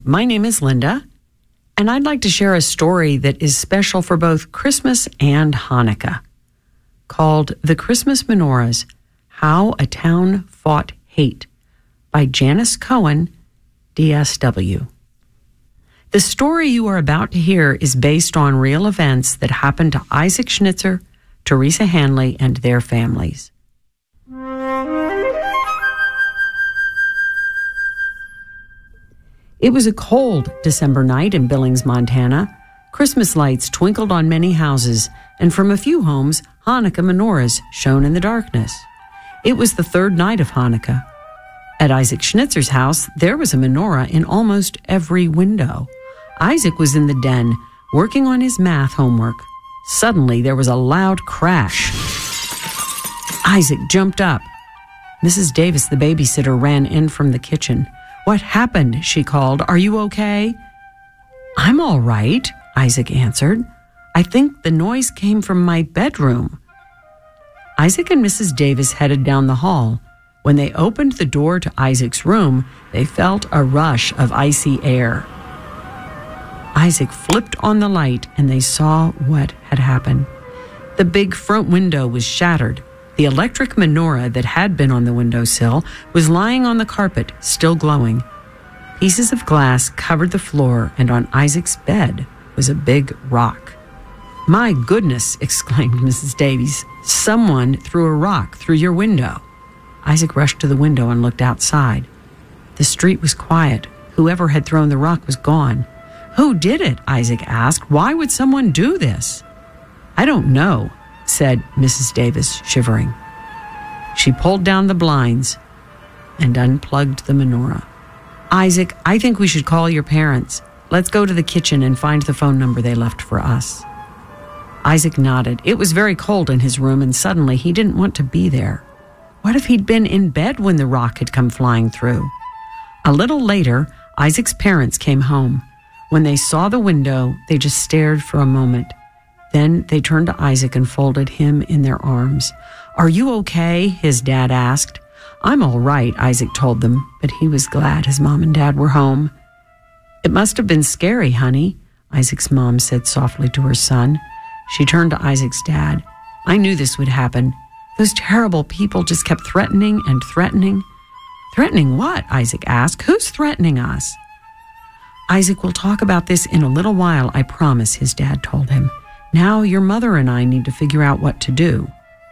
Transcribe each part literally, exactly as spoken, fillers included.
My name is Linda, and I'd like to share a story that is special for both Christmas and Hanukkah, called The Christmas Menorahs, How a Town Fought Hate, by Janice Cohen, D S W. The story you are about to hear is based on real events that happened to Isaac Schnitzer, Teresa Hanley, and their families. It was a cold December night in Billings, Montana. Christmas lights twinkled on many houses, and from a few homes, Hanukkah menorahs shone in the darkness. It was the third night of Hanukkah. At Isaac Schnitzer's house, there was a menorah in almost every window. Isaac was in the den, working on his math homework. Suddenly, there was a loud crash. Isaac jumped up. Missus Davis, the babysitter, ran in from the kitchen. "What happened?" she called. "Are you okay?" "I'm all right," Isaac answered. "I think the noise came from my bedroom." Isaac and Missus Davis headed down the hall. When they opened the door to Isaac's room, they felt a rush of icy air. Isaac flipped on the light, and they saw what had happened. The big front window was shattered. The electric menorah that had been on the windowsill was lying on the carpet, still glowing. Pieces of glass covered the floor, and on Isaac's bed was a big rock. "My goodness," exclaimed Missus Davies. "Someone threw a rock through your window." Isaac rushed to the window and looked outside. The street was quiet. Whoever had thrown the rock was gone. "Who did it?" Isaac asked. "Why would someone do this?" "I don't know," said Missus Davis, shivering. She pulled down the blinds and unplugged the menorah. "Isaac, I think we should call your parents. Let's go to the kitchen and find the phone number they left for us." Isaac nodded. It was very cold in his room, and suddenly he didn't want to be there. What if he'd been in bed when the rock had come flying through? A little later, Isaac's parents came home. When they saw the window, they just stared for a moment. Then they turned to Isaac and folded him in their arms. "Are you okay?" his dad asked. "I'm all right," Isaac told them, but he was glad his mom and dad were home. "It must have been scary, honey," Isaac's mom said softly to her son. She turned to Isaac's dad. "I knew this would happen. Those terrible people just kept threatening and threatening." "Threatening what?" Isaac asked. "Who's threatening us?" "Isaac, we'll talk about this in a little while, I promise," his dad told him. "Now your mother and I need to figure out what to do."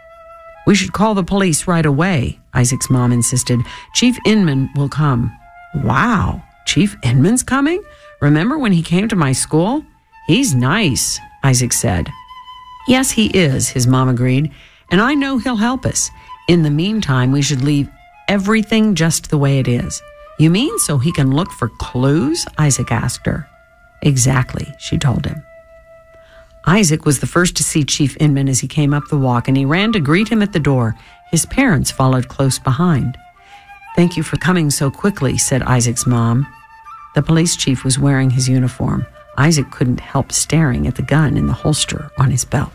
"We should call the police right away," Isaac's mom insisted. "Chief Inman will come." "Wow, Chief Inman's coming? Remember when he came to my school? He's nice," Isaac said. "Yes, he is," his mom agreed, "and I know he'll help us. In the meantime, we should leave everything just the way it is." "You mean so he can look for clues?" Isaac asked her. "Exactly," she told him. Isaac was the first to see Chief Inman as he came up the walk, and he ran to greet him at the door. His parents followed close behind. "Thank you for coming so quickly," said Isaac's mom. The police chief was wearing his uniform. Isaac couldn't help staring at the gun in the holster on his belt.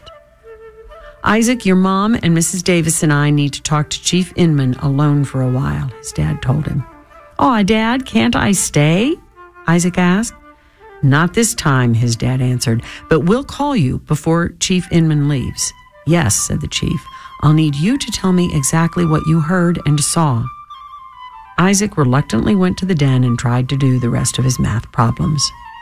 "Isaac, your mom and Missus Davis and I need to talk to Chief Inman alone for a while," his dad told him. "Aw, Dad, can't I stay?" Isaac asked. "Not this time," his dad answered, "but we'll call you before Chief Inman leaves." "Yes," said the chief. "I'll need you to tell me exactly what you heard and saw." Isaac reluctantly went to the den and tried to do the rest of his math problems.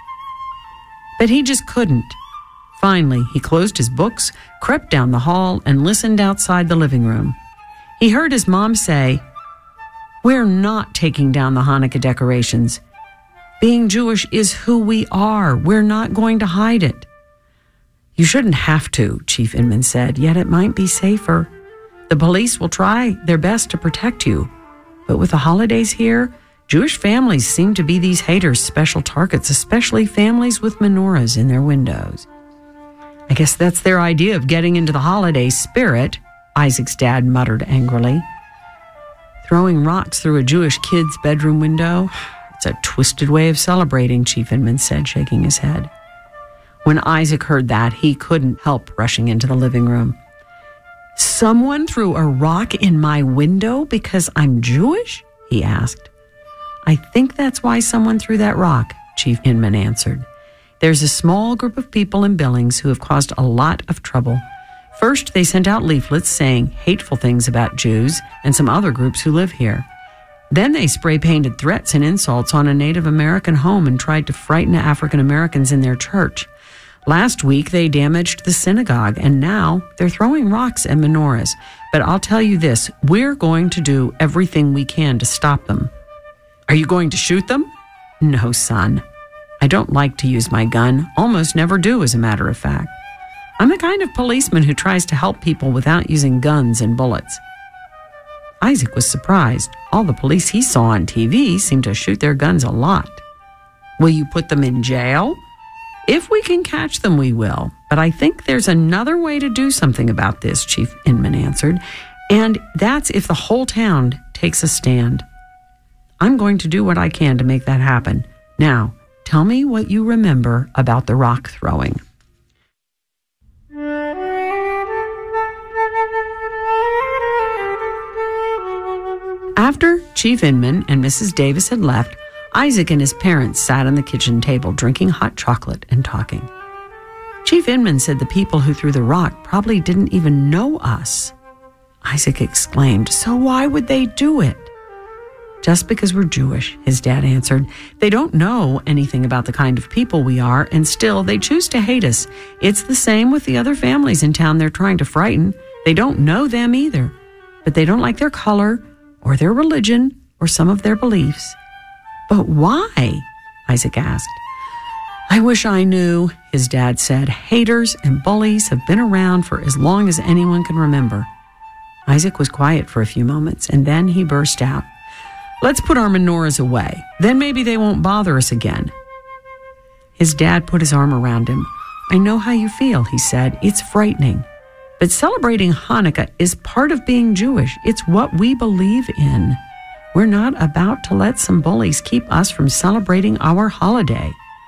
But he just couldn't. Finally, he closed his books, crept down the hall, and listened outside the living room. He heard his mom say, "We're not taking down the Hanukkah decorations. Being Jewish is who we are. We're not going to hide it." "You shouldn't have to," Chief Inman said, "yet it might be safer. The police will try their best to protect you. But with the holidays here, Jewish families seem to be these haters' special targets, especially families with menorahs in their windows." "I guess that's their idea of getting into the holiday spirit," Isaac's dad muttered angrily. "Throwing rocks through a Jewish kid's bedroom window? It's a twisted way of celebrating," Chief Inman said, shaking his head. When Isaac heard that, he couldn't help rushing into the living room. "Someone threw a rock in my window because I'm Jewish?" he asked. "I think that's why someone threw that rock," Chief Inman answered. There's a small group of people in Billings who have caused a lot of trouble. First, they sent out leaflets saying hateful things about Jews and some other groups who live here. Then they spray-painted threats and insults on a Native American home and tried to frighten African Americans in their church. Last week, they damaged the synagogue, and now they're throwing rocks at menorahs. But I'll tell you this, we're going to do everything we can to stop them. Are you going to shoot them? No, son. I don't like to use my gun, almost never do, as a matter of fact. I'm the kind of policeman who tries to help people without using guns and bullets. Isaac was surprised. All the police he saw on T V seemed to shoot their guns a lot. Will you put them in jail? If we can catch them, we will. But I think there's another way to do something about this, Chief Inman answered, and that's if the whole town takes a stand. I'm going to do what I can to make that happen. Now, tell me what you remember about the rock throwing. After Chief Inman and Missus Davis had left, Isaac and his parents sat on the kitchen table drinking hot chocolate and talking. Chief Inman said the people who threw the rock probably didn't even know us. Isaac exclaimed, "So why would they do it?" "Just because we're Jewish," his dad answered. "They don't know anything about the kind of people we are, and still they choose to hate us. It's the same with the other families in town they're trying to frighten. They don't know them either, but they don't like their color or their religion or some of their beliefs." "But why?" Isaac asked. "I wish I knew," his dad said. "Haters and bullies have been around for as long as anyone can remember." Isaac was quiet for a few moments, and then he burst out. "Let's put our menorahs away. Then maybe they won't bother us again." His dad put his arm around him. "I know how you feel," he said. "It's frightening. But celebrating Hanukkah is part of being Jewish. It's what we believe in. We're not about to let some bullies keep us from celebrating our holiday."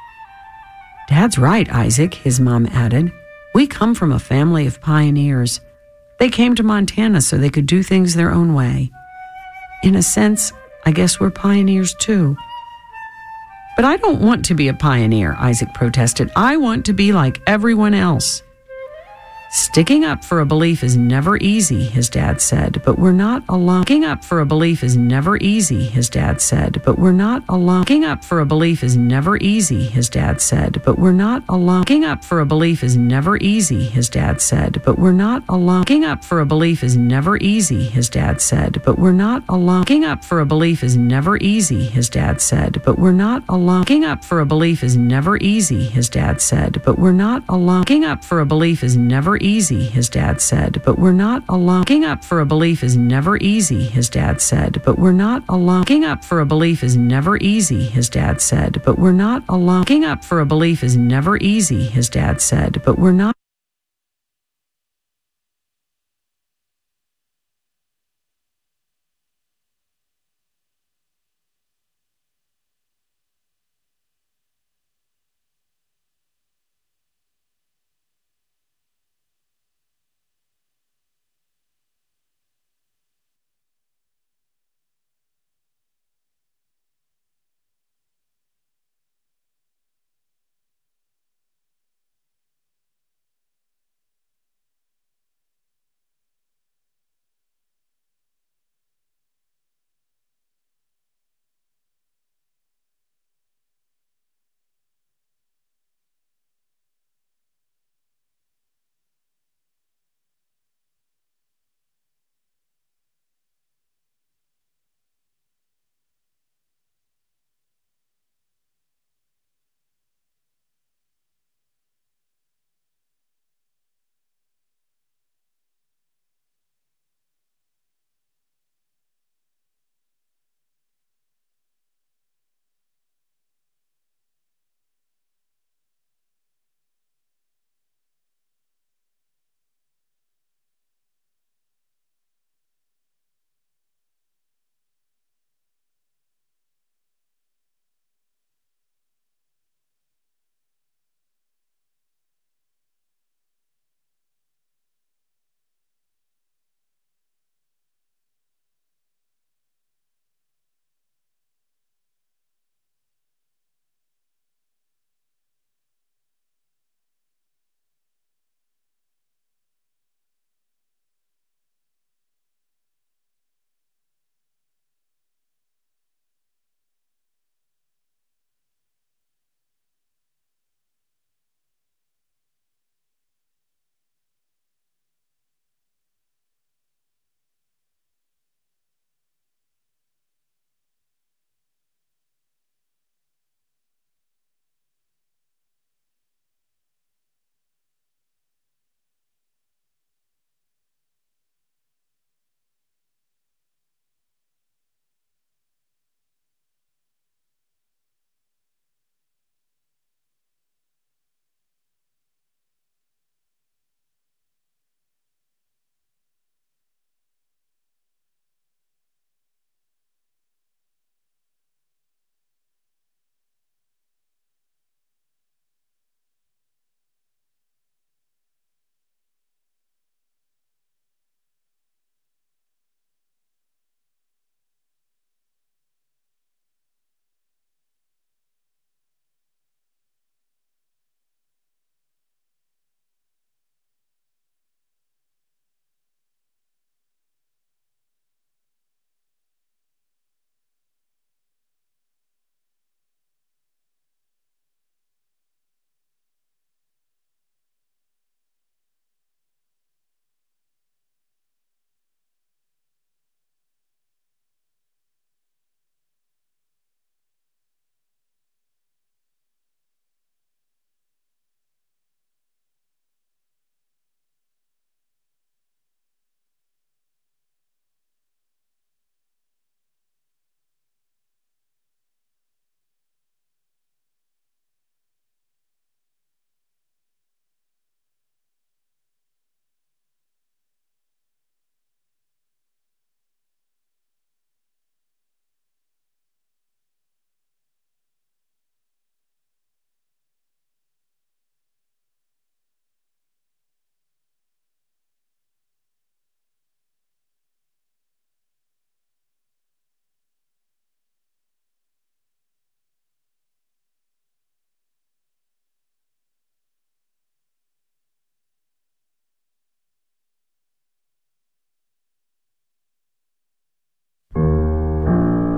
"Dad's right, Isaac," his mom added. "We come from a family of pioneers. They came to Montana so they could do things their own way. In a sense, I guess we're pioneers too." "But I don't want to be a pioneer," Isaac protested. "I want to be like everyone else." "Sticking up for a belief is never easy," his dad said, "but we're not alone." Sticking up for a belief is never easy, his dad said, "but we're not alone." Sticking up for a belief is never easy, his dad said, "but we're not alone." Sticking up for a belief is never easy, his dad said, "but we're not alone." Sticking up for a belief is never easy, his dad said, "but we're not alone." Sticking up for a belief is never easy, his dad said, "but we're not alone." Sticking up for a belief is never easy, his dad said, "but we're not alone." Sticking up for a belief is never easy, his dad said, "but we're not alone." Sticking up for a belief is never easy, his dad said, "but we're not alone." Sticking up for a belief is never easy, his dad said, "but we're not alone." Sticking up for a belief is never easy, his dad said, "but we're not